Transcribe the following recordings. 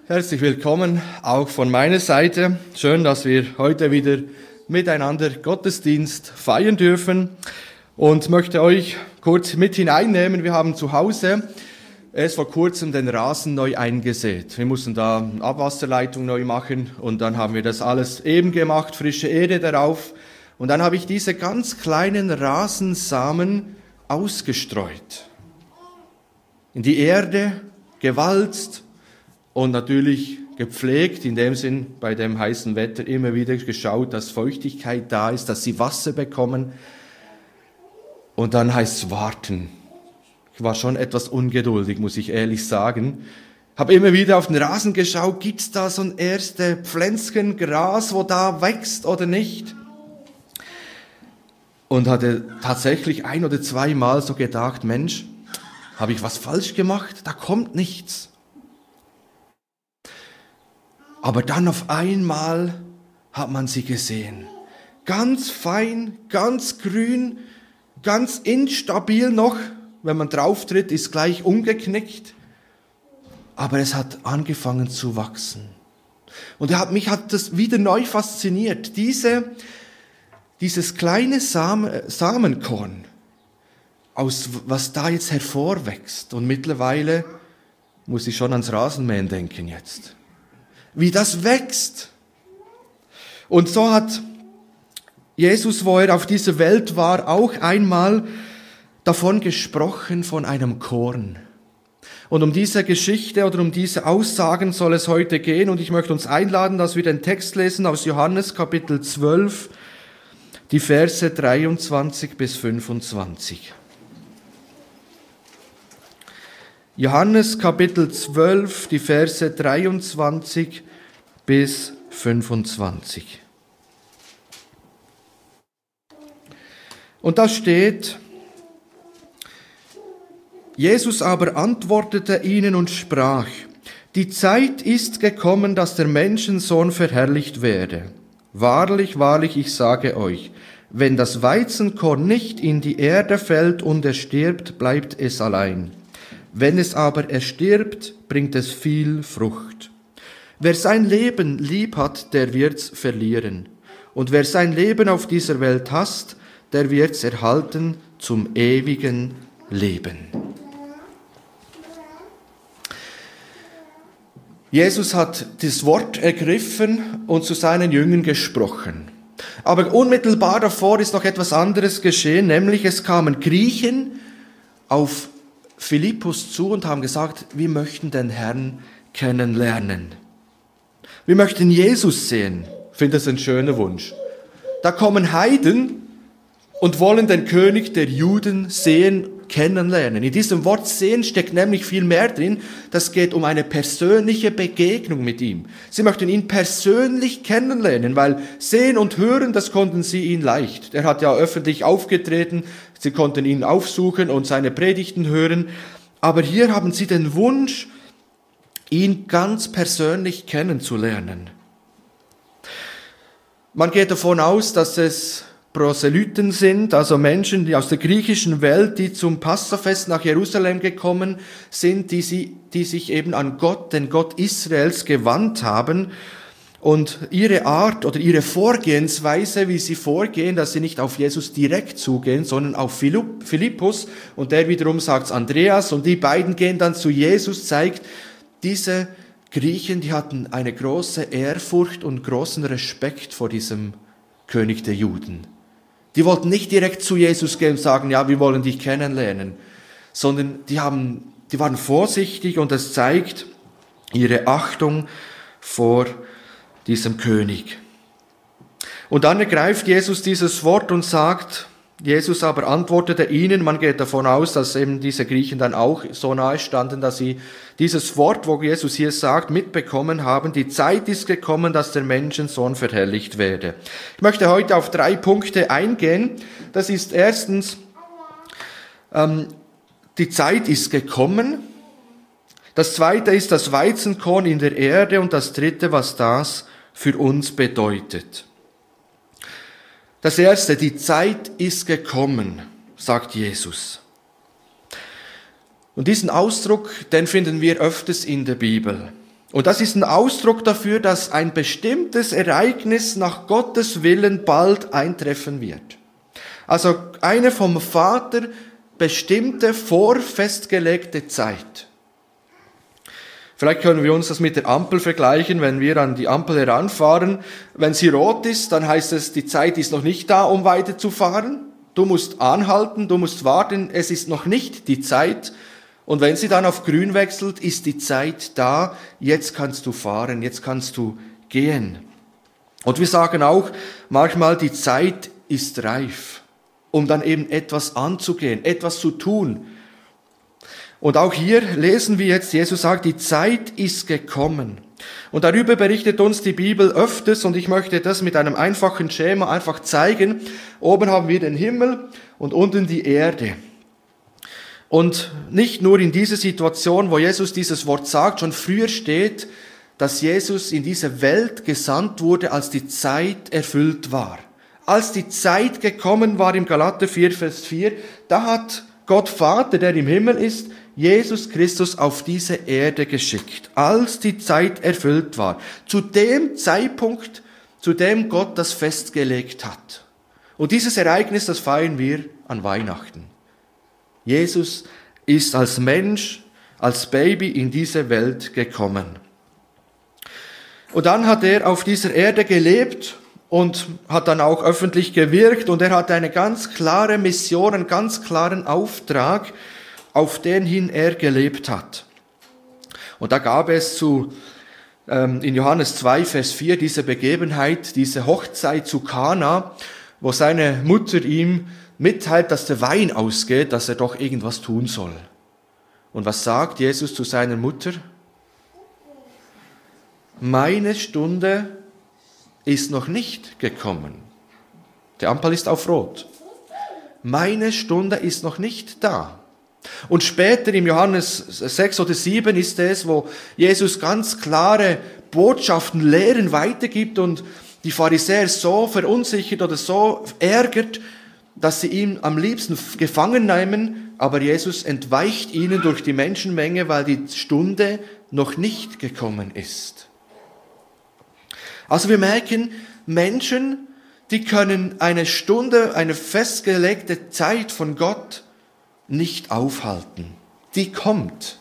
Herzlich willkommen auch von meiner Seite. Schön, dass wir heute wieder miteinander Gottesdienst feiern dürfen und möchte euch kurz mit hineinnehmen. Wir haben zu Hause erst vor kurzem den Rasen neu eingesät. Wir mussten da eine Abwasserleitung neu machen und dann haben wir das alles eben gemacht, frische Erde darauf. Und dann habe ich diese ganz kleinen Rasensamen ausgestreut. In die Erde, gewalzt und natürlich gepflegt, in dem Sinn bei dem heißen Wetter immer wieder geschaut, dass Feuchtigkeit da ist, dass sie Wasser bekommen. Und dann heißt es warten. Ich war schon etwas ungeduldig, muss ich ehrlich sagen. Habe immer wieder auf den Rasen geschaut, gibt's da so ein erste Pflänzchen Gras, wo da wächst oder nicht? Und hatte tatsächlich 1 oder 2 Mal so gedacht, Mensch, habe ich was falsch gemacht? Da kommt nichts. Aber dann auf einmal hat man sie gesehen. Ganz fein, ganz grün, ganz instabil noch. Wenn man drauf tritt, ist gleich umgeknickt. Aber es hat angefangen zu wachsen. Und mich hat das wieder neu fasziniert. Dieses kleine Samenkorn, aus was da jetzt hervorwächst. Und mittlerweile muss ich schon ans Rasenmähen denken jetzt. Wie das wächst. Und so hat Jesus, wo er auf dieser Welt war, auch einmal davon gesprochen, von einem Korn. Und um diese Geschichte oder um diese Aussagen soll es heute gehen. Und ich möchte uns einladen, dass wir den Text lesen aus Johannes Kapitel 12, die Verse 23 bis 25. Johannes Kapitel 12, die Verse 23 bis 25. Und da steht: Jesus aber antwortete ihnen und sprach: Die Zeit ist gekommen, dass der Menschensohn verherrlicht werde. Wahrlich, wahrlich, ich sage euch, wenn das Weizenkorn nicht in die Erde fällt und es stirbt, bleibt es allein. Wenn es aber erstirbt, bringt es viel Frucht. Wer sein Leben lieb hat, der wird's verlieren. Und wer sein Leben auf dieser Welt hasst, der wird's erhalten zum ewigen Leben. Jesus hat das Wort ergriffen und zu seinen Jüngern gesprochen. Aber unmittelbar davor ist noch etwas anderes geschehen, nämlich es kamen Griechen auf Philippus zu und haben gesagt, wir möchten den Herrn kennenlernen. Wir möchten Jesus sehen. Ich finde das ein schöner Wunsch. Da kommen Heiden und wollen den König der Juden sehen, kennenlernen. In diesem Wort sehen steckt nämlich viel mehr drin. Das geht um eine persönliche Begegnung mit ihm. Sie möchten ihn persönlich kennenlernen, weil sehen und hören, das konnten sie ihn leicht. Er hat ja öffentlich aufgetreten, sie konnten ihn aufsuchen und seine Predigten hören. Aber hier haben sie den Wunsch, ihn ganz persönlich kennenzulernen. Man geht davon aus, dass es Proselyten sind, also Menschen, die aus der griechischen Welt, die zum Passafest nach Jerusalem gekommen sind, die sich eben an Gott, den Gott Israels, gewandt haben. Und ihre Art oder ihre Vorgehensweise, wie sie vorgehen, dass sie nicht auf Jesus direkt zugehen, sondern auf Philippus, und der wiederum sagt Andreas, und die beiden gehen dann zu Jesus, zeigt, diese Griechen, die hatten eine große Ehrfurcht und großen Respekt vor diesem König der Juden. Die wollten nicht direkt zu Jesus gehen und sagen, ja, wir wollen dich kennenlernen, sondern die waren vorsichtig, und es zeigt ihre Achtung vor diesem König. Und dann ergreift Jesus dieses Wort und sagt, Jesus aber antwortete ihnen, man geht davon aus, dass eben diese Griechen dann auch so nahe standen, dass sie dieses Wort, wo Jesus hier sagt, mitbekommen haben, die Zeit ist gekommen, dass der Menschensohn verherrlicht werde. Ich möchte heute auf 3 Punkte eingehen. Das ist erstens, die Zeit ist gekommen. Das zweite ist das Weizenkorn in der Erde und das dritte, was das für uns bedeutet. Das erste, die Zeit ist gekommen, sagt Jesus. Und diesen Ausdruck, den finden wir öfters in der Bibel. Und das ist ein Ausdruck dafür, dass ein bestimmtes Ereignis nach Gottes Willen bald eintreffen wird. Also eine vom Vater bestimmte, vorfestgelegte Zeit. Vielleicht können wir uns das mit der Ampel vergleichen, wenn wir an die Ampel heranfahren. Wenn sie rot ist, dann heißt es, die Zeit ist noch nicht da, um weiterzufahren. Du musst anhalten, du musst warten, es ist noch nicht die Zeit. Und wenn sie dann auf grün wechselt, ist die Zeit da, jetzt kannst du fahren, jetzt kannst du gehen. Und wir sagen auch manchmal, die Zeit ist reif, um dann eben etwas anzugehen, etwas zu tun. Und auch hier lesen wir jetzt, Jesus sagt, die Zeit ist gekommen. Und darüber berichtet uns die Bibel öfters und ich möchte das mit einem einfachen Schema einfach zeigen. Oben haben wir den Himmel und unten die Erde. Und nicht nur in dieser Situation, wo Jesus dieses Wort sagt, schon früher steht, dass Jesus in diese Welt gesandt wurde, als die Zeit erfüllt war. Als die Zeit gekommen war im Galater 4, Vers 4, da hat Gott Vater, der im Himmel ist, Jesus Christus auf diese Erde geschickt, als die Zeit erfüllt war. Zu dem Zeitpunkt, zu dem Gott das festgelegt hat. Und dieses Ereignis, das feiern wir an Weihnachten. Jesus ist als Mensch, als Baby in diese Welt gekommen. Und dann hat er auf dieser Erde gelebt und hat dann auch öffentlich gewirkt und er hatte eine ganz klare Mission, einen ganz klaren Auftrag, auf den hin er gelebt hat. Und da gab es in Johannes 2, Vers 4 diese Begebenheit, diese Hochzeit zu Kana, wo seine Mutter ihm mitteilt, dass der Wein ausgeht, dass er doch irgendwas tun soll. Und was sagt Jesus zu seiner Mutter? Meine Stunde ist noch nicht gekommen. Die Ampel ist auf Rot. Meine Stunde ist noch nicht da. Und später im Johannes 6 oder 7 ist es, wo Jesus ganz klare Botschaften, Lehren weitergibt und die Pharisäer so verunsichert oder so ärgert, dass sie ihn am liebsten gefangen nehmen, aber Jesus entweicht ihnen durch die Menschenmenge, weil die Stunde noch nicht gekommen ist. Also wir merken, Menschen, die können eine Stunde, eine festgelegte Zeit von Gott nicht aufhalten. Die kommt.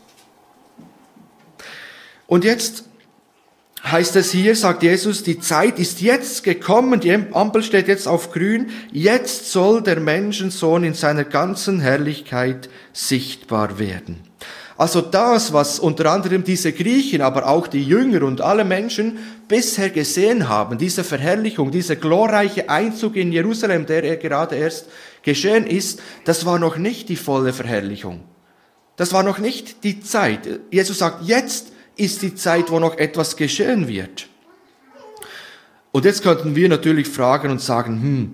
Und jetzt heißt es hier, sagt Jesus, die Zeit ist jetzt gekommen, die Ampel steht jetzt auf grün, jetzt soll der Menschensohn in seiner ganzen Herrlichkeit sichtbar werden. Also das, was unter anderem diese Griechen, aber auch die Jünger und alle Menschen bisher gesehen haben, diese Verherrlichung, dieser glorreiche Einzug in Jerusalem, der gerade erst geschehen ist, das war noch nicht die volle Verherrlichung. Das war noch nicht die Zeit. Jesus sagt, jetzt ist die Zeit, wo noch etwas geschehen wird. Und jetzt könnten wir natürlich fragen und sagen,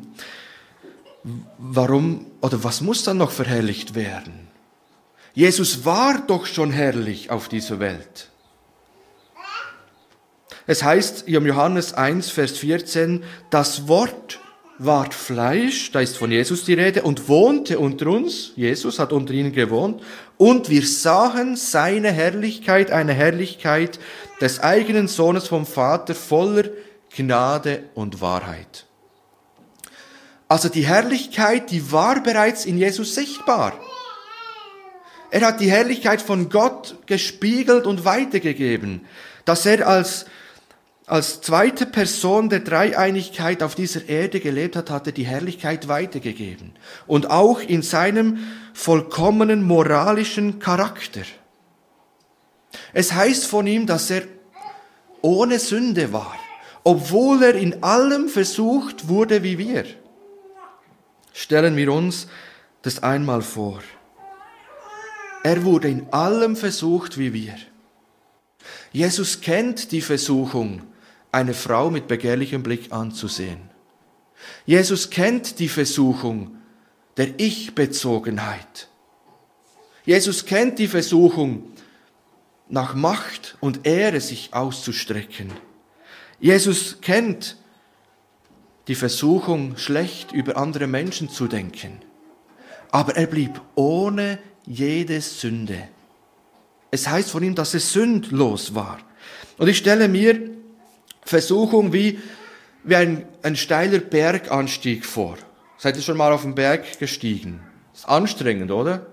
warum oder was muss dann noch verherrlicht werden? Jesus war doch schon herrlich auf dieser Welt. Es heißt im Johannes 1, Vers 14, das Wort ward Fleisch, da ist von Jesus die Rede, und wohnte unter uns, Jesus hat unter ihnen gewohnt, und wir sahen seine Herrlichkeit, eine Herrlichkeit des eigenen Sohnes vom Vater, voller Gnade und Wahrheit. Also die Herrlichkeit, die war bereits in Jesus sichtbar. Er hat die Herrlichkeit von Gott gespiegelt und weitergegeben, dass er als zweite Person der Dreieinigkeit auf dieser Erde gelebt hat, hat er die Herrlichkeit weitergegeben. Und auch in seinem vollkommenen moralischen Charakter. Es heißt von ihm, dass er ohne Sünde war, obwohl er in allem versucht wurde wie wir. Stellen wir uns das einmal vor. Er wurde in allem versucht wie wir. Jesus kennt die Versuchung, eine Frau mit begehrlichem Blick anzusehen. Jesus kennt die Versuchung der Ich-Bezogenheit. Jesus kennt die Versuchung, nach Macht und Ehre sich auszustrecken. Jesus kennt die Versuchung, schlecht über andere Menschen zu denken. Aber er blieb ohne jede Sünde. Es heißt von ihm, dass er sündlos war. Und ich stelle mir Versuchung wie ein steiler Berganstieg vor. Seid ihr schon mal auf den Berg gestiegen? Ist anstrengend, oder?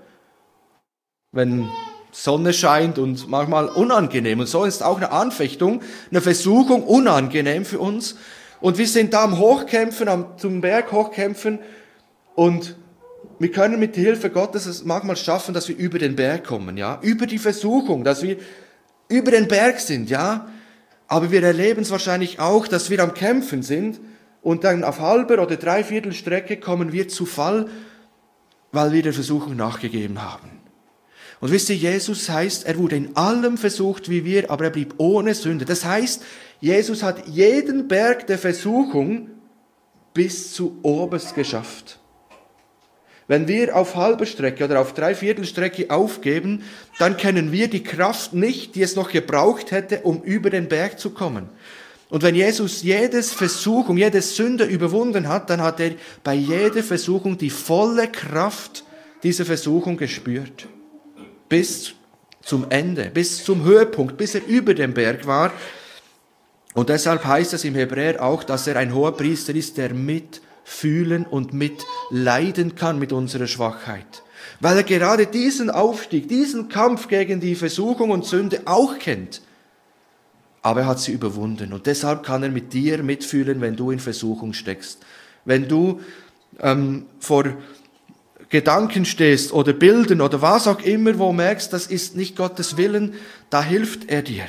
Wenn Sonne scheint und manchmal unangenehm. Und so ist auch eine Anfechtung, eine Versuchung unangenehm für uns. Und wir sind da am Hochkämpfen, zum Berg hochkämpfen. Und wir können mit der Hilfe Gottes es manchmal schaffen, dass wir über den Berg kommen, ja? Über die Versuchung, dass wir über den Berg sind, ja? Aber wir erleben es wahrscheinlich auch, dass wir am Kämpfen sind und dann auf halber oder dreiviertel Strecke kommen wir zu Fall, weil wir der Versuchung nachgegeben haben. Und wisst ihr, Jesus heißt, er wurde in allem versucht wie wir, aber er blieb ohne Sünde. Das heißt, Jesus hat jeden Berg der Versuchung bis zu oberst geschafft. Wenn wir auf halber Strecke oder auf dreiviertel Strecke aufgeben, dann kennen wir die Kraft nicht, die es noch gebraucht hätte, um über den Berg zu kommen. Und wenn Jesus jedes Versuchung, jede Sünde überwunden hat, dann hat er bei jeder Versuchung die volle Kraft dieser Versuchung gespürt. Bis zum Ende, bis zum Höhepunkt, bis er über dem Berg war. Und deshalb heißt es im Hebräer auch, dass er ein Hohepriester ist, der mitfühlen und mitleiden kann mit unserer Schwachheit. Weil er gerade diesen Aufstieg, diesen Kampf gegen die Versuchung und Sünde auch kennt. Aber er hat sie überwunden. Und deshalb kann er mit dir mitfühlen, wenn du in Versuchung steckst. Wenn du vor Gedanken stehst oder Bildern oder was auch immer, wo du merkst, das ist nicht Gottes Willen, da hilft er dir.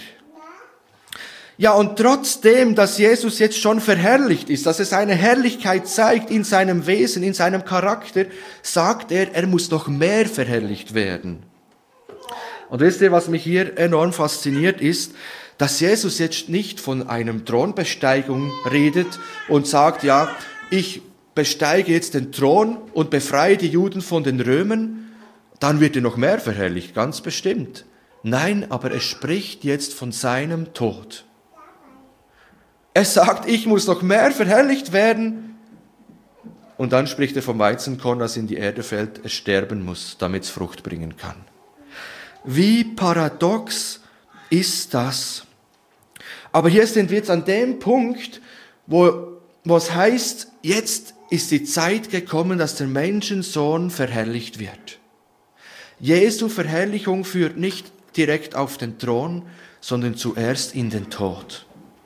Ja, und trotzdem, dass Jesus jetzt schon verherrlicht ist, dass er seine Herrlichkeit zeigt in seinem Wesen, in seinem Charakter, sagt er muss noch mehr verherrlicht werden. Und wisst ihr, was mich hier enorm fasziniert ist, dass Jesus jetzt nicht von einem Thronbesteigung redet und sagt, ja, ich besteige jetzt den Thron und befreie die Juden von den Römern, dann wird er noch mehr verherrlicht, ganz bestimmt. Nein, aber er spricht jetzt von seinem Tod. Er sagt, ich muss noch mehr verherrlicht werden. Und dann spricht er vom Weizenkorn, das in die Erde fällt, es sterben muss, damit es Frucht bringen kann. Wie paradox ist das? Aber hier sind wir jetzt an dem Punkt, wo es heißt, jetzt ist die Zeit gekommen, dass der Menschensohn verherrlicht wird. Jesu Verherrlichung führt nicht direkt auf den Thron, sondern zuerst in den Tod.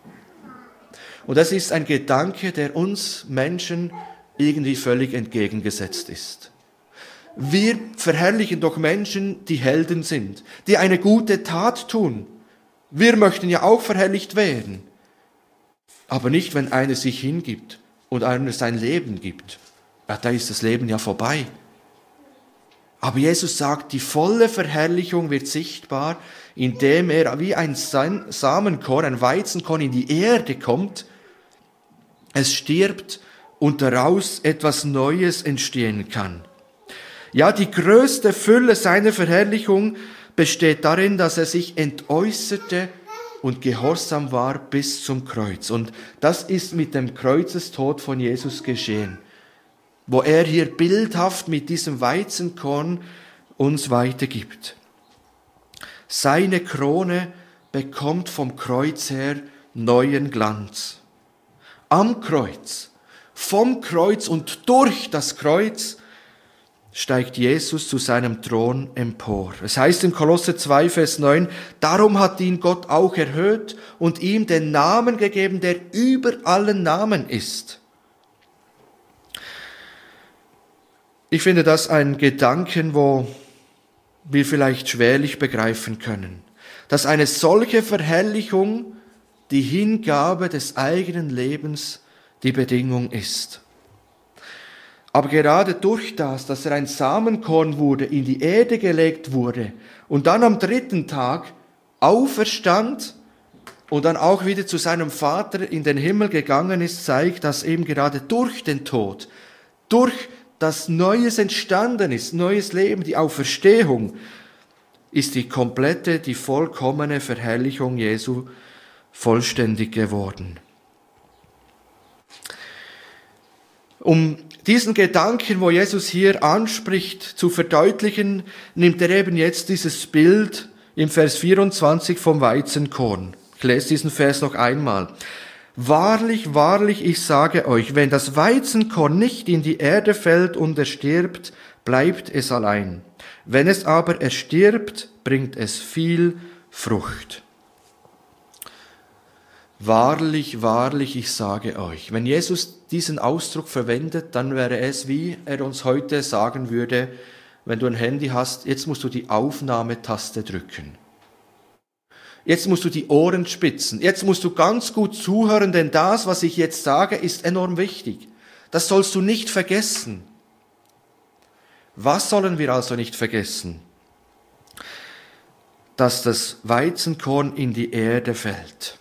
Und das ist ein Gedanke, der uns Menschen irgendwie völlig entgegengesetzt ist. Wir verherrlichen doch Menschen, die Helden sind, die eine gute Tat tun. Wir möchten ja auch verherrlicht werden. Aber nicht, wenn einer sich hingibt und einer sein Leben gibt. Ja, da ist das Leben ja vorbei. Aber Jesus sagt, die volle Verherrlichung wird sichtbar, indem er wie ein Samenkorn, ein Weizenkorn in die Erde kommt. Es stirbt und daraus etwas Neues entstehen kann. Ja, die größte Fülle seiner Verherrlichung besteht darin, dass er sich entäußerte und gehorsam war bis zum Kreuz. Und das ist mit dem Kreuzestod von Jesus geschehen, wo er hier bildhaft mit diesem Weizenkorn uns weitergibt. Seine Krone bekommt vom Kreuz her neuen Glanz. Am Kreuz, vom Kreuz und durch das Kreuz steigt Jesus zu seinem Thron empor. Es heißt in Kolosser 2, Vers 9, darum hat ihn Gott auch erhöht und ihm den Namen gegeben, der über allen Namen ist. Ich finde das ein Gedanken, wo wir vielleicht schwerlich begreifen können, dass eine solche Verherrlichung, die Hingabe des eigenen Lebens, die Bedingung ist. Aber gerade durch das, dass er ein Samenkorn wurde, in die Erde gelegt wurde und dann am 3. Tag auferstand und dann auch wieder zu seinem Vater in den Himmel gegangen ist, zeigt, dass eben gerade durch den Tod, durch das Neues entstanden ist, neues Leben, die Auferstehung, ist die komplette, die vollkommene Verherrlichung Jesu vollständig geworden. Um diesen Gedanken, wo Jesus hier anspricht, zu verdeutlichen, nimmt er eben jetzt dieses Bild im Vers 24 vom Weizenkorn. Ich lese diesen Vers noch einmal. Wahrlich, wahrlich, ich sage euch, wenn das Weizenkorn nicht in die Erde fällt und es stirbt, bleibt es allein. Wenn es aber erstirbt, bringt es viel Frucht. Wahrlich, wahrlich, ich sage euch. Wenn Jesus diesen Ausdruck verwendet, dann wäre es, wie er uns heute sagen würde, wenn du ein Handy hast, jetzt musst du die Aufnahmetaste drücken. Jetzt musst du die Ohren spitzen. Jetzt musst du ganz gut zuhören, denn das, was ich jetzt sage, ist enorm wichtig. Das sollst du nicht vergessen. Was sollen wir also nicht vergessen? Dass das Weizenkorn in die Erde fällt.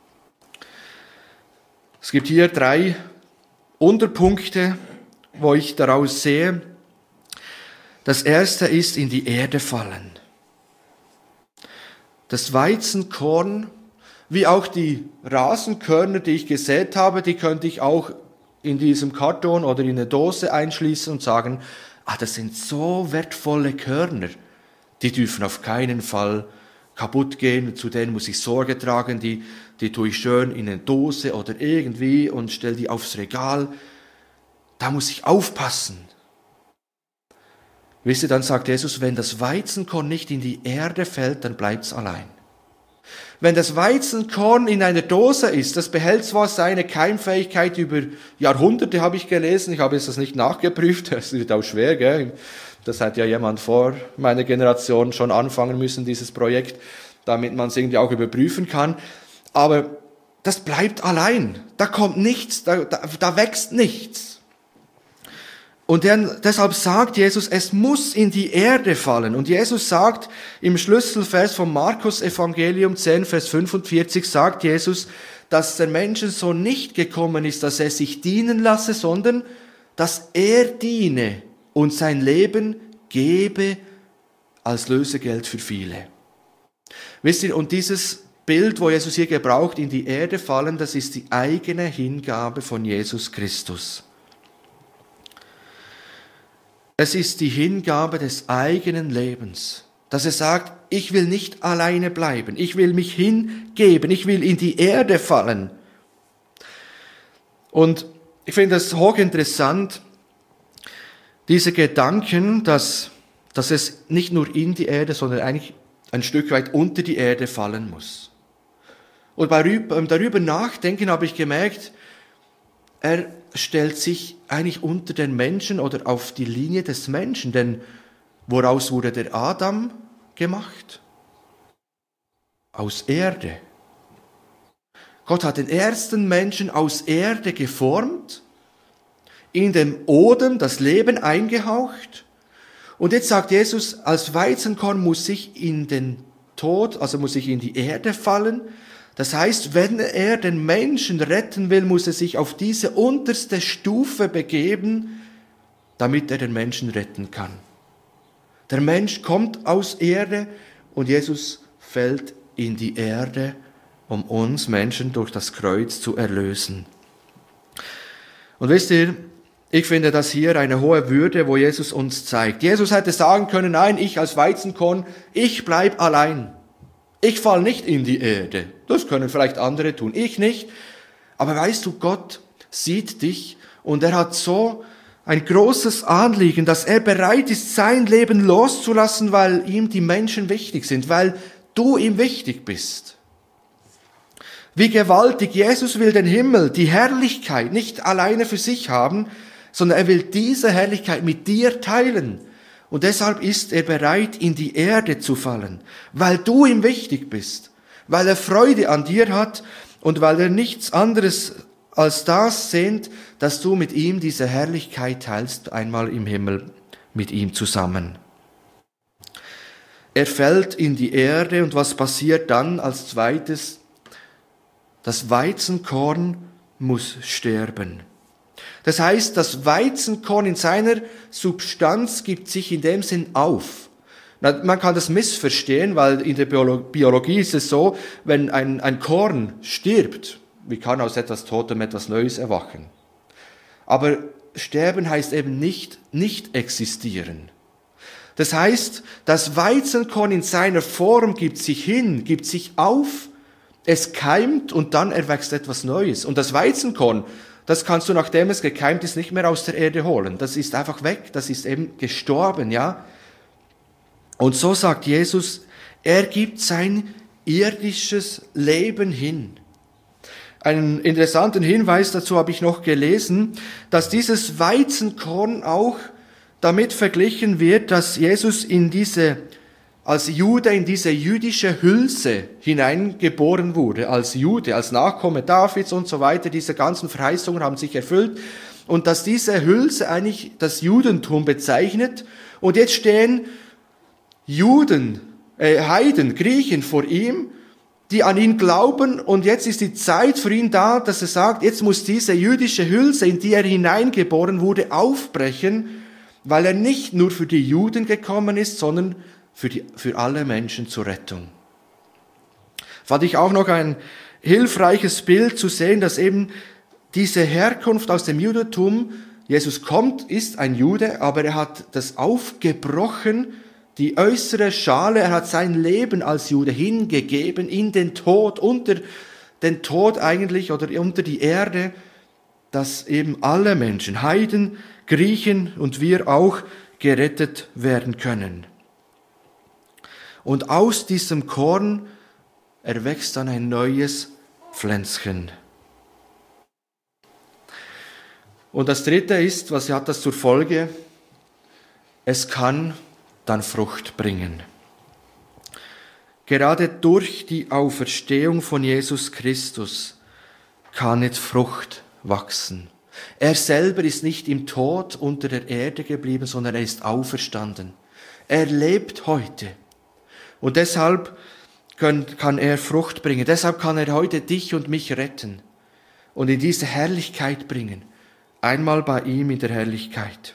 Es gibt hier 3 Unterpunkte, wo ich daraus sehe. Das erste ist in die Erde fallen. Das Weizenkorn, wie auch die Rasenkörner, die ich gesät habe, die könnte ich auch in diesem Karton oder in eine Dose einschließen und sagen, das sind so wertvolle Körner, die dürfen auf keinen Fall kaputt gehen, zu denen muss ich Sorge tragen, die tue ich schön in eine Dose oder irgendwie und stelle die aufs Regal. Da muss ich aufpassen. Wisst ihr, dann sagt Jesus, wenn das Weizenkorn nicht in die Erde fällt, dann bleibt's allein. Wenn das Weizenkorn in einer Dose ist, das behält zwar seine Keimfähigkeit über Jahrhunderte, habe ich gelesen, ich habe jetzt das nicht nachgeprüft, das wird auch schwer, gell? Das hat ja jemand vor meiner Generation schon anfangen müssen, dieses Projekt, damit man es irgendwie auch überprüfen kann. Aber das bleibt allein, da kommt nichts, da wächst nichts. Und deshalb sagt Jesus, es muss in die Erde fallen. Und Jesus sagt im Schlüsselvers vom Markus-Evangelium 10, Vers 45, sagt Jesus, dass der Menschensohn nicht gekommen ist, dass er sich dienen lasse, sondern dass er diene und sein Leben gebe als Lösegeld für viele. Wisst ihr, und dieses Bild, wo Jesus hier gebraucht, in die Erde fallen, das ist die eigene Hingabe von Jesus Christus. Es ist die Hingabe des eigenen Lebens, dass er sagt, ich will nicht alleine bleiben, ich will mich hingeben, ich will in die Erde fallen. Und ich finde es hochinteressant, diese Gedanken, dass es nicht nur in die Erde, sondern eigentlich ein Stück weit unter die Erde fallen muss. Und beim darüber nachdenken habe ich gemerkt, er stellt sich eigentlich unter den Menschen oder auf die Linie des Menschen, denn woraus wurde der Adam gemacht? Aus Erde. Gott hat den ersten Menschen aus Erde geformt, in dem Odem das Leben eingehaucht. Und jetzt sagt Jesus, als Weizenkorn muss ich in den Tod, also muss ich in die Erde fallen. Das heißt, wenn er den Menschen retten will, muss er sich auf diese unterste Stufe begeben, damit er den Menschen retten kann. Der Mensch kommt aus Erde und Jesus fällt in die Erde, um uns Menschen durch das Kreuz zu erlösen. Und wisst ihr, ich finde das hier eine hohe Würde, wo Jesus uns zeigt. Jesus hätte sagen können, nein, ich als Weizenkorn, ich bleib allein. Ich fall nicht in die Erde. Das können vielleicht andere tun, ich nicht. Aber weißt du, Gott sieht dich und er hat so ein großes Anliegen, dass er bereit ist, sein Leben loszulassen, weil ihm die Menschen wichtig sind, weil du ihm wichtig bist. Wie gewaltig, Jesus will den Himmel, die Herrlichkeit nicht alleine für sich haben, sondern er will diese Herrlichkeit mit dir teilen. Und deshalb ist er bereit, in die Erde zu fallen, weil du ihm wichtig bist, weil er Freude an dir hat und weil er nichts anderes als das sehnt, dass du mit ihm diese Herrlichkeit teilst, einmal im Himmel mit ihm zusammen. Er fällt in die Erde und was passiert dann als zweites? Das Weizenkorn muss sterben. Das heißt, das Weizenkorn in seiner Substanz gibt sich in dem Sinn auf. Man kann das missverstehen, weil in der Biologie ist es so, wenn ein Korn stirbt, wie kann aus etwas Totem etwas Neues erwachen? Aber sterben heißt eben nicht existieren. Das heißt, das Weizenkorn in seiner Form gibt sich hin, gibt sich auf, Es keimt und dann erwächst etwas Neues. Und das Weizenkorn, das kannst du, nachdem es gekeimt ist, nicht mehr aus der Erde holen. Das ist einfach weg, das ist eben gestorben, ja. Und so sagt Jesus, er gibt sein irdisches Leben hin. Einen interessanten Hinweis dazu habe ich noch gelesen, dass dieses Weizenkorn auch damit verglichen wird, dass Jesus als Jude in diese jüdische Hülse hineingeboren wurde, als Jude, als Nachkomme Davids und so weiter. Diese ganzen Verheißungen haben sich erfüllt und dass diese Hülse eigentlich das Judentum bezeichnet. Und jetzt stehen Heiden, Griechen vor ihm, die an ihn glauben, und jetzt ist die Zeit für ihn da, dass er sagt, jetzt muss diese jüdische Hülse, in die er hineingeboren wurde, aufbrechen, weil er nicht nur für die Juden gekommen ist, sondern für alle Menschen zur Rettung. Fand ich auch noch ein hilfreiches Bild zu sehen, dass eben diese Herkunft aus dem Judentum, Jesus ist ein Jude, aber er hat das aufgebrochen, die äußere Schale, er hat sein Leben als Jude hingegeben in den Tod, unter den Tod eigentlich oder unter die Erde, dass eben alle Menschen, Heiden, Griechen und wir auch gerettet werden können. Und aus diesem Korn erwächst dann ein neues Pflänzchen. Und das dritte ist, was hat das zur Folge? Es kann dann Frucht bringen. Gerade durch die Auferstehung von Jesus Christus kann jetzt Frucht wachsen. Er selber ist nicht im Tod unter der Erde geblieben, sondern er ist auferstanden. Er lebt heute. Und deshalb kann er Frucht bringen. Deshalb kann er heute dich und mich retten und in diese Herrlichkeit bringen. Einmal bei ihm in der Herrlichkeit.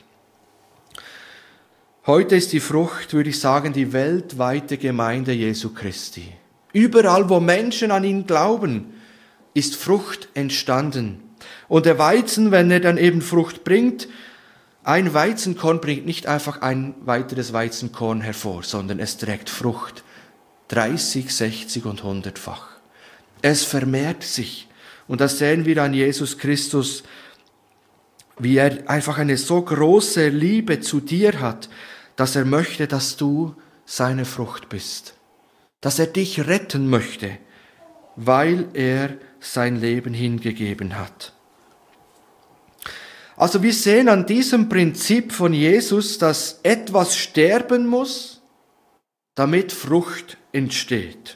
Heute ist die Frucht, würde ich sagen, die weltweite Gemeinde Jesu Christi. Überall, wo Menschen an ihn glauben, ist Frucht entstanden. Und der Weizen, wenn er dann eben Frucht bringt, ein Weizenkorn bringt nicht einfach ein weiteres Weizenkorn hervor, sondern es trägt Frucht. 30, 60 und 100-fach. Es vermehrt sich. Und das sehen wir an Jesus Christus, wie er einfach eine so große Liebe zu dir hat, dass er möchte, dass du seine Frucht bist. Dass er dich retten möchte, weil er sein Leben hingegeben hat. Also wir sehen an diesem Prinzip von Jesus, dass etwas sterben muss, damit Frucht entsteht.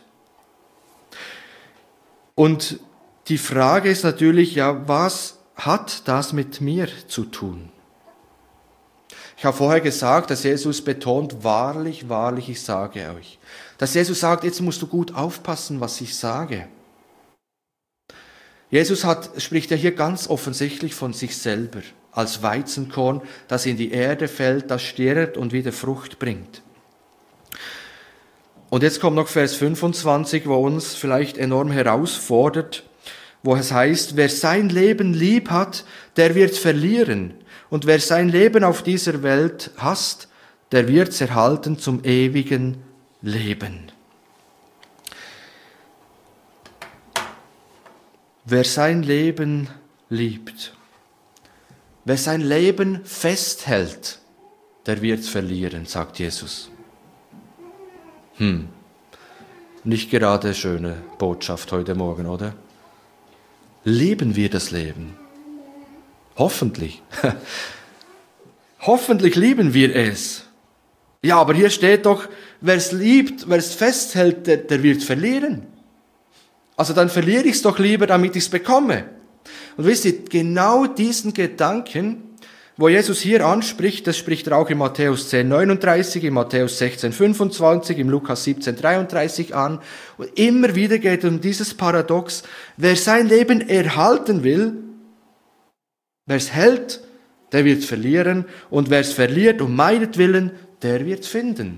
Und die Frage ist natürlich, ja, was hat das mit mir zu tun? Ich habe vorher gesagt, dass Jesus betont, wahrlich, wahrlich, ich sage euch. Dass Jesus sagt, jetzt musst du gut aufpassen, was ich sage. Jesus spricht ja hier ganz offensichtlich von sich selber, als Weizenkorn, das in die Erde fällt, das stirbt und wieder Frucht bringt. Und jetzt kommt noch Vers 25, wo uns vielleicht enorm herausfordert, wo es heißt, wer sein Leben lieb hat, der wird verlieren. Und wer sein Leben auf dieser Welt hasst, der wird's erhalten zum ewigen Leben. Wer sein Leben liebt, wer sein Leben festhält, der wird's verlieren, sagt Jesus. Nicht gerade schöne Botschaft heute Morgen, oder? Lieben wir das Leben? Hoffentlich. Hoffentlich lieben wir es. Ja, aber hier steht doch, wer es liebt, wer es festhält, der wird verlieren. Also dann verliere ich es doch lieber, damit ich es bekomme. Und wisst ihr, genau diesen Gedanken, wo Jesus hier anspricht, das spricht er auch in Matthäus 10,39, in Matthäus 16,25, im Lukas 17,33 an. Und immer wieder geht es um dieses Paradox, wer sein Leben erhalten will, wer es hält, der wird es verlieren. Und wer es verliert um meinetwillen, der wird es finden.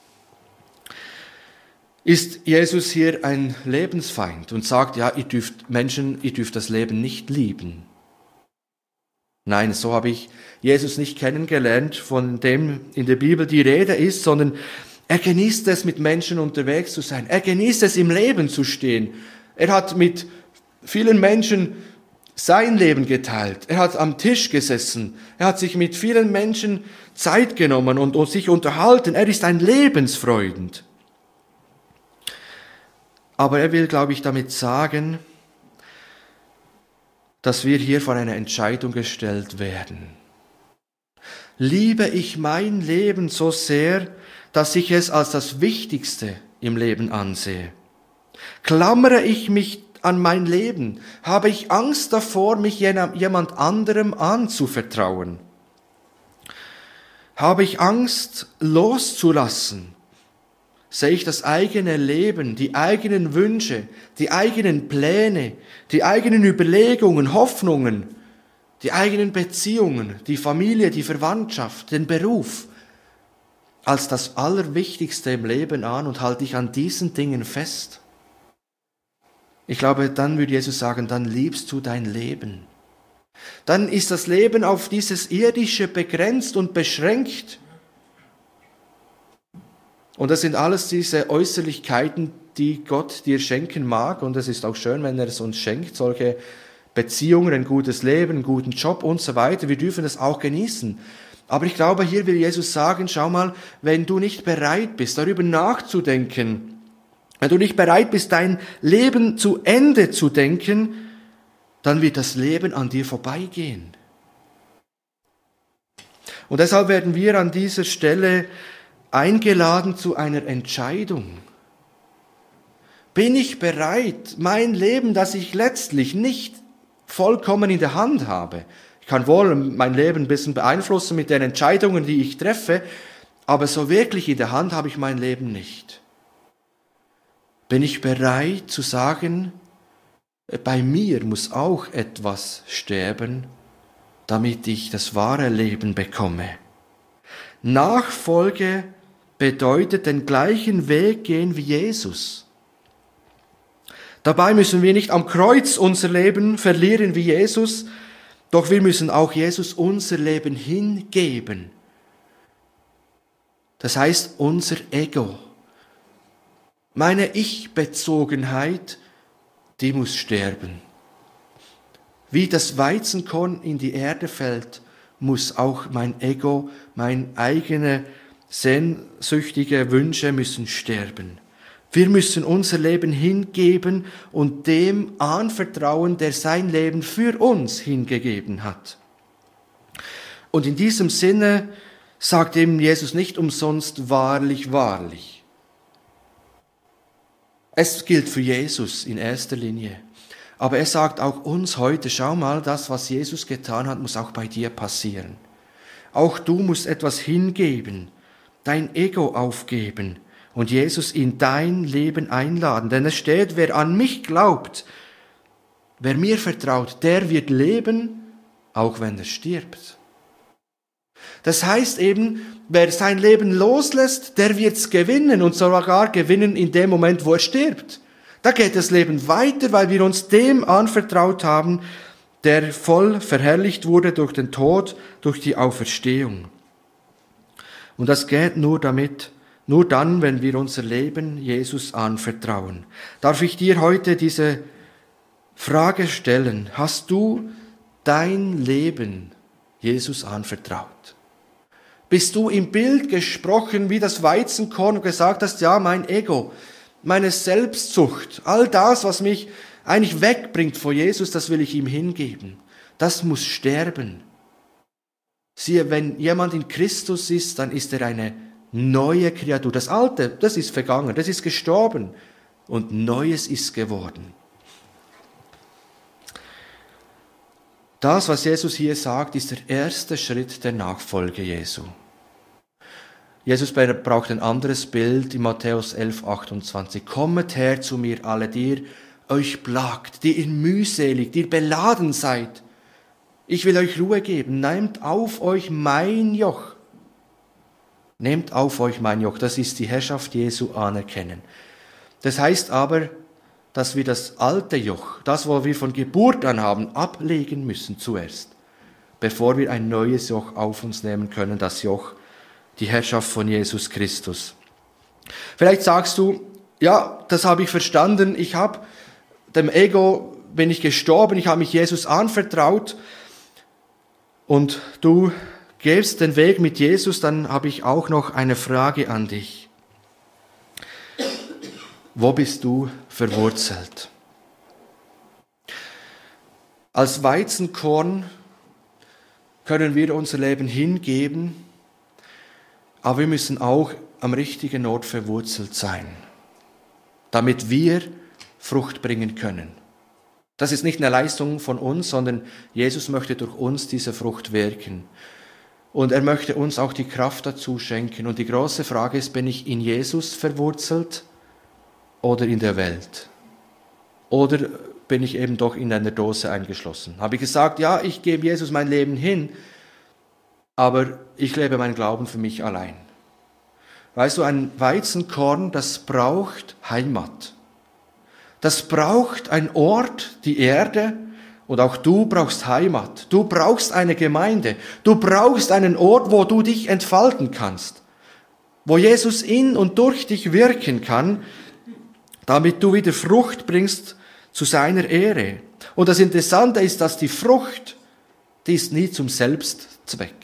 Ist Jesus hier ein Lebensfeind und sagt, ja, ihr dürft das Leben nicht lieben? Nein, so habe ich Jesus nicht kennengelernt, von dem in der Bibel die Rede ist, sondern er genießt es, mit Menschen unterwegs zu sein. Er genießt es, im Leben zu stehen. Er hat mit vielen Menschen sein Leben geteilt. Er hat am Tisch gesessen. Er hat sich mit vielen Menschen Zeit genommen und sich unterhalten. Er ist ein Lebensfreund. Aber er will, glaube ich, damit sagen, dass wir hier vor eine Entscheidung gestellt werden. Liebe ich mein Leben so sehr, dass ich es als das Wichtigste im Leben ansehe? Klammere ich mich an mein Leben? Habe ich Angst davor, mich jemand anderem anzuvertrauen? Habe ich Angst, loszulassen? Sehe ich das eigene Leben, die eigenen Wünsche, die eigenen Pläne, die eigenen Überlegungen, Hoffnungen, die eigenen Beziehungen, die Familie, die Verwandtschaft, den Beruf als das Allerwichtigste im Leben an und halte ich an diesen Dingen fest? Ich glaube, dann würde Jesus sagen, dann liebst du dein Leben. Dann ist das Leben auf dieses Irdische begrenzt und beschränkt. Und das sind alles diese Äußerlichkeiten, die Gott dir schenken mag. Und es ist auch schön, wenn er es uns schenkt, solche Beziehungen, ein gutes Leben, einen guten Job und so weiter. Wir dürfen das auch genießen. Aber ich glaube, hier will Jesus sagen, schau mal, wenn du nicht bereit bist, darüber nachzudenken, wenn du nicht bereit bist, dein Leben zu Ende zu denken, dann wird das Leben an dir vorbeigehen. Und deshalb werden wir an dieser Stelle eingeladen zu einer Entscheidung. Bin ich bereit, mein Leben, das ich letztlich nicht vollkommen in der Hand habe? Ich kann wohl mein Leben ein bisschen beeinflussen mit den Entscheidungen, die ich treffe, aber so wirklich in der Hand habe ich mein Leben nicht. Bin ich bereit zu sagen, bei mir muss auch etwas sterben, damit ich das wahre Leben bekomme? Nachfolge bedeutet den gleichen Weg gehen wie Jesus. Dabei müssen wir nicht am Kreuz unser Leben verlieren wie Jesus, doch wir müssen auch Jesus unser Leben hingeben. Das heißt, unser Ego, meine Ich-Bezogenheit, die muss sterben. Wie das Weizenkorn in die Erde fällt, muss auch mein Ego, meine eigene sehnsüchtige Wünsche müssen sterben. Wir müssen unser Leben hingeben und dem anvertrauen, der sein Leben für uns hingegeben hat. Und in diesem Sinne sagt eben Jesus nicht umsonst wahrlich, wahrlich. Es gilt für Jesus in erster Linie. Aber er sagt auch uns heute, schau mal, das, was Jesus getan hat, muss auch bei dir passieren. Auch du musst etwas hingeben, dein Ego aufgeben und Jesus in dein Leben einladen. Denn es steht, wer an mich glaubt, wer mir vertraut, der wird leben, auch wenn er stirbt. Das heißt eben, wer sein Leben loslässt, der wird's gewinnen und sogar gewinnen in dem Moment, wo er stirbt. Da geht das Leben weiter, weil wir uns dem anvertraut haben, der voll verherrlicht wurde durch den Tod, durch die Auferstehung. Und das geht nur dann, wenn wir unser Leben Jesus anvertrauen. Darf ich dir heute diese Frage stellen? Hast du dein Leben Jesus anvertraut? Bist du im Bild gesprochen wie das Weizenkorn und gesagt hast, ja, mein Ego, meine Selbstsucht, all das, was mich eigentlich wegbringt vor Jesus, das will ich ihm hingeben. Das muss sterben. Siehe, wenn jemand in Christus ist, dann ist er eine neue Kreatur. Das Alte, das ist vergangen, das ist gestorben und Neues ist geworden. Das, was Jesus hier sagt, ist der erste Schritt der Nachfolge Jesu. Jesus braucht ein anderes Bild in Matthäus 11,28. Kommet her zu mir alle, die ihr euch plagt, die ihr mühselig, die ihr beladen seid. Ich will euch Ruhe geben. Nehmt auf euch mein Joch. Nehmt auf euch mein Joch. Das ist die Herrschaft Jesu anerkennen. Das heißt aber, dass wir das alte Joch, das, was wir von Geburt an haben, ablegen müssen zuerst, bevor wir ein neues Joch auf uns nehmen können, das Joch, die Herrschaft von Jesus Christus. Vielleicht sagst du, ja, das habe ich verstanden, ich habe dem Ego bin ich gestorben, ich habe mich Jesus anvertraut und du gehst den Weg mit Jesus, dann habe ich auch noch eine Frage an dich. Wo bist du verwurzelt? Als Weizenkorn können wir unser Leben hingeben, aber wir müssen auch am richtigen Ort verwurzelt sein, damit wir Frucht bringen können. Das ist nicht eine Leistung von uns, sondern Jesus möchte durch uns diese Frucht wirken. Und er möchte uns auch die Kraft dazu schenken. Und die große Frage ist, bin ich in Jesus verwurzelt oder in der Welt? Oder bin ich eben doch in einer Dose eingeschlossen? Habe ich gesagt, ja, ich gebe Jesus mein Leben hin, aber ich lebe meinen Glauben für mich allein. Weißt du, ein Weizenkorn, das braucht Heimat. Das braucht einen Ort, die Erde, und auch du brauchst Heimat. Du brauchst eine Gemeinde. Du brauchst einen Ort, wo du dich entfalten kannst. Wo Jesus in und durch dich wirken kann, damit du wieder Frucht bringst zu seiner Ehre. Und das Interessante ist, dass die Frucht, die ist nie zum Selbstzweck.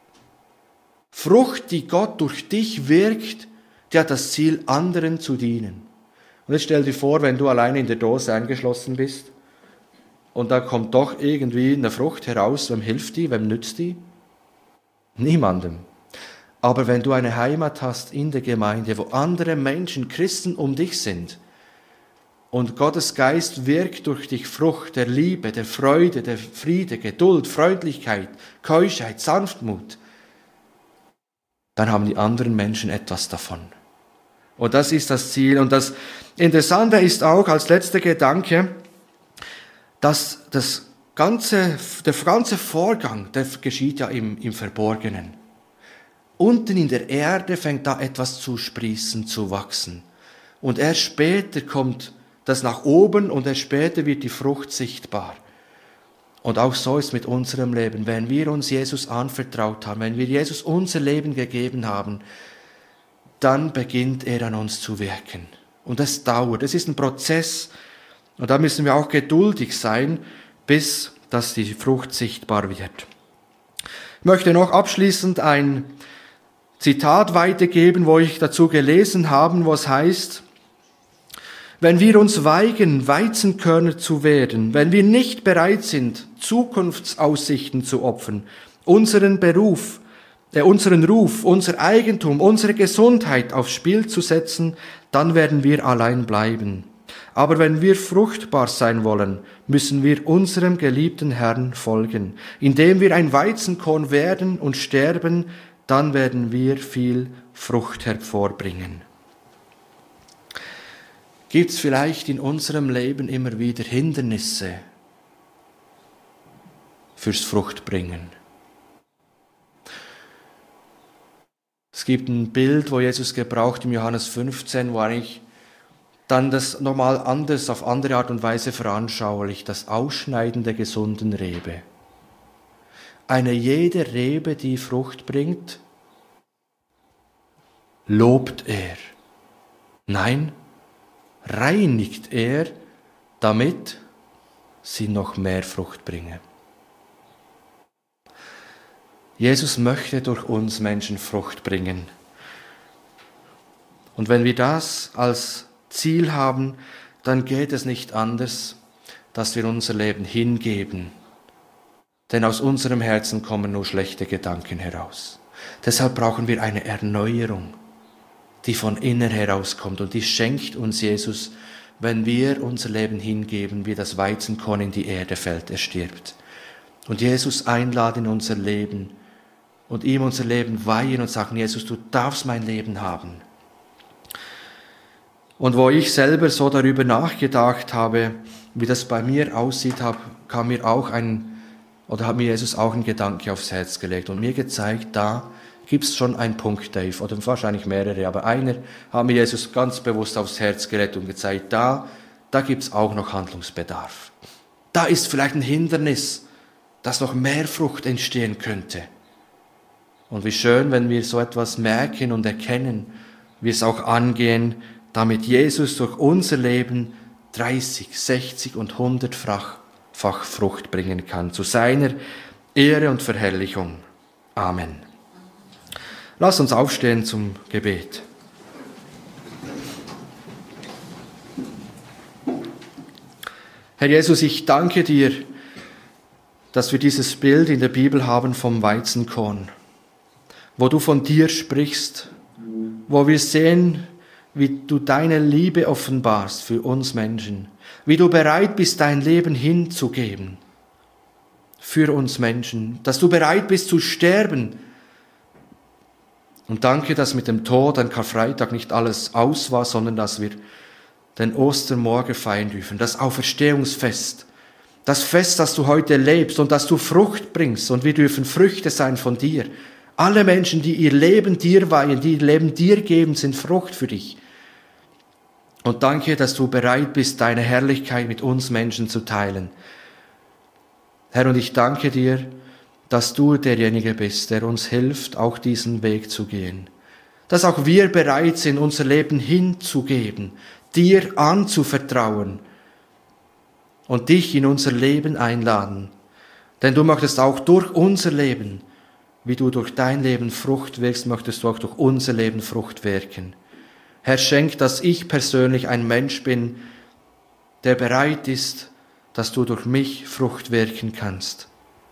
Frucht, die Gott durch dich wirkt, die hat das Ziel, anderen zu dienen. Und jetzt stell dir vor, wenn du alleine in der Dose eingeschlossen bist und da kommt doch irgendwie eine Frucht heraus, wem hilft die, wem nützt die? Niemandem. Aber wenn du eine Heimat hast in der Gemeinde, wo andere Menschen, Christen um dich sind und Gottes Geist wirkt durch dich Frucht der Liebe, der Freude, der Friede, Geduld, Freundlichkeit, Keuschheit, Sanftmut, dann haben die anderen Menschen etwas davon. Und das ist das Ziel. Und das Interessante ist auch als letzter Gedanke, dass der ganze Vorgang, der geschieht ja im Verborgenen. Unten in der Erde fängt da etwas zu sprießen, zu wachsen. Und erst später kommt das nach oben und erst später wird die Frucht sichtbar. Und auch so ist mit unserem Leben. Wenn wir uns Jesus anvertraut haben, wenn wir Jesus unser Leben gegeben haben, dann beginnt er an uns zu wirken. Und das dauert, es ist ein Prozess. Und da müssen wir auch geduldig sein, bis dass die Frucht sichtbar wird. Ich möchte noch abschließend ein Zitat weitergeben, wo ich dazu gelesen habe, wo es heißt: Wenn wir uns weigern, Weizenkörner zu werden, wenn wir nicht bereit sind, Zukunftsaussichten zu opfern, unseren Ruf, unser Eigentum, unsere Gesundheit aufs Spiel zu setzen, dann werden wir allein bleiben. Aber wenn wir fruchtbar sein wollen, müssen wir unserem geliebten Herrn folgen. Indem wir ein Weizenkorn werden und sterben, dann werden wir viel Frucht hervorbringen. Gibt es vielleicht in unserem Leben immer wieder Hindernisse fürs Fruchtbringen? Es gibt ein Bild, wo Jesus gebraucht im Johannes 15, wo eigentlich dann das nochmal anders, auf andere Art und Weise veranschaulicht, das Ausschneiden der gesunden Rebe. Eine jede Rebe, die Frucht bringt, lobt er. Nein, reinigt er, damit sie noch mehr Frucht bringe. Jesus möchte durch uns Menschen Frucht bringen. Und wenn wir das als Ziel haben, dann geht es nicht anders, dass wir unser Leben hingeben. Denn aus unserem Herzen kommen nur schlechte Gedanken heraus. Deshalb brauchen wir eine Erneuerung, die von innen herauskommt. Und die schenkt uns Jesus, wenn wir unser Leben hingeben, wie das Weizenkorn in die Erde fällt, er stirbt. Und Jesus einladen in unser Leben und ihm unser Leben weihen und sagen: Jesus, du darfst mein Leben haben. Und wo ich selber so darüber nachgedacht habe, wie das bei mir aussieht, hat mir Jesus auch einen Gedanke aufs Herz gelegt und mir gezeigt, da gibt es schon einen Punkt, Dave, oder wahrscheinlich mehrere, aber einer hat mir Jesus ganz bewusst aufs Herz gelegt und gezeigt, da gibt es auch noch Handlungsbedarf. Da ist vielleicht ein Hindernis, dass noch mehr Frucht entstehen könnte. Und wie schön, wenn wir so etwas merken und erkennen, wir es auch angehen, damit Jesus durch unser Leben 30, 60 und 100-fach Frucht bringen kann, zu seiner Ehre und Verherrlichung. Amen. Lass uns aufstehen zum Gebet. Herr Jesus, ich danke dir, dass wir dieses Bild in der Bibel haben vom Weizenkorn, wo du von dir sprichst, wo wir sehen, wie du deine Liebe offenbarst für uns Menschen, wie du bereit bist, dein Leben hinzugeben für uns Menschen, dass du bereit bist zu sterben. Und danke, dass mit dem Tod an Karfreitag nicht alles aus war, sondern dass wir den Ostermorgen feiern dürfen, das Auferstehungsfest, das Fest, das du heute lebst und dass du Frucht bringst und wir dürfen Früchte sein von dir. Alle Menschen, die ihr Leben dir weihen, die ihr Leben dir geben, sind Frucht für dich. Und danke, dass du bereit bist, deine Herrlichkeit mit uns Menschen zu teilen. Herr, und ich danke dir, dass du derjenige bist, der uns hilft, auch diesen Weg zu gehen. Dass auch wir bereit sind, unser Leben hinzugeben, dir anzuvertrauen und dich in unser Leben einladen. Denn du möchtest auch durch unser Leben, wie du durch dein Leben Frucht wirkst, möchtest du auch durch unser Leben Frucht wirken. Herr, schenk, dass ich persönlich ein Mensch bin, der bereit ist, dass du durch mich Frucht wirken kannst.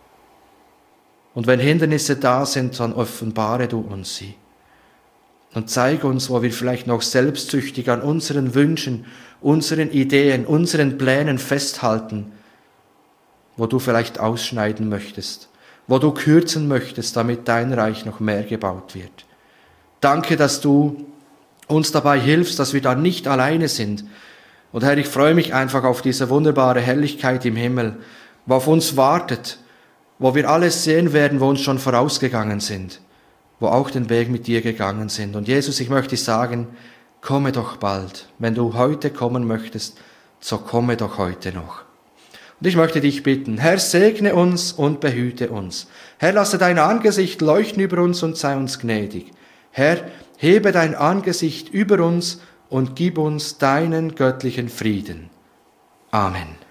Und wenn Hindernisse da sind, dann offenbare du uns sie. Und zeige uns, wo wir vielleicht noch selbstsüchtig an unseren Wünschen, unseren Ideen, unseren Plänen festhalten, wo du vielleicht ausschneiden möchtest, wo du kürzen möchtest, damit dein Reich noch mehr gebaut wird. Danke, dass du uns dabei hilfst, dass wir da nicht alleine sind. Und Herr, ich freue mich einfach auf diese wunderbare Herrlichkeit im Himmel, wo auf uns wartet, wo wir alles sehen werden, wo uns schon vorausgegangen sind, wo auch den Weg mit dir gegangen sind. Und Jesus, ich möchte sagen, komme doch bald. Wenn du heute kommen möchtest, so komme doch heute noch. Und ich möchte dich bitten, Herr, segne uns und behüte uns. Herr, lasse dein Angesicht leuchten über uns und sei uns gnädig. Herr, hebe dein Angesicht über uns und gib uns deinen göttlichen Frieden. Amen.